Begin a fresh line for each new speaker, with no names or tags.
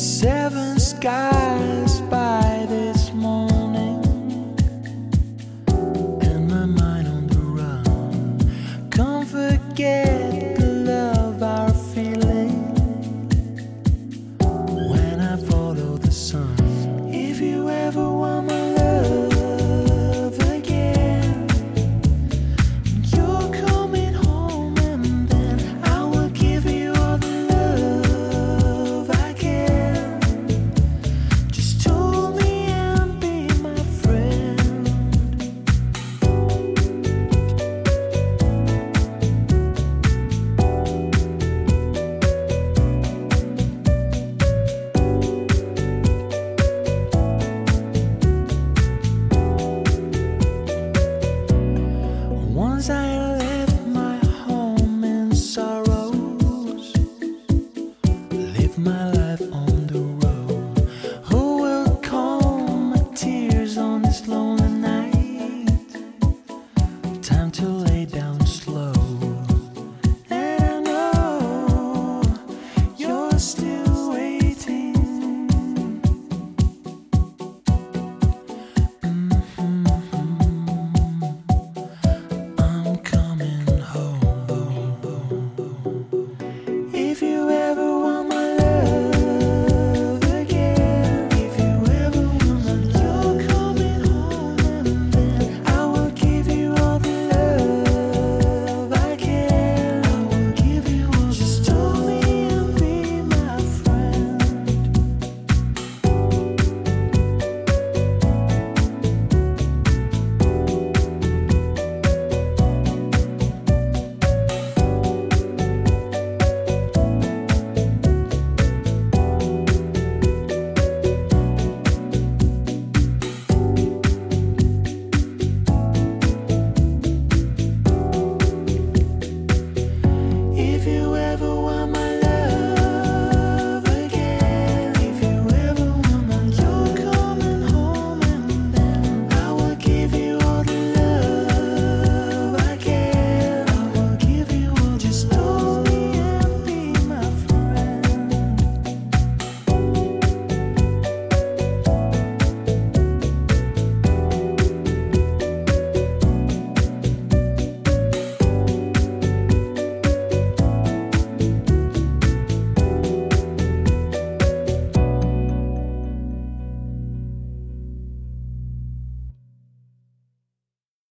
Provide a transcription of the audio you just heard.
Seven skies by this morning, and my mind on the run. Can't forget the love I'm feeling when I follow the sun. If you ever want my love again, you're coming home, and then I will give you all the love I can. Just hold me and be my friend. Once I left my home in sorrows, live my life on the road. Who will calm my tears on this lonely night? Time to lay down slow. And I know you're still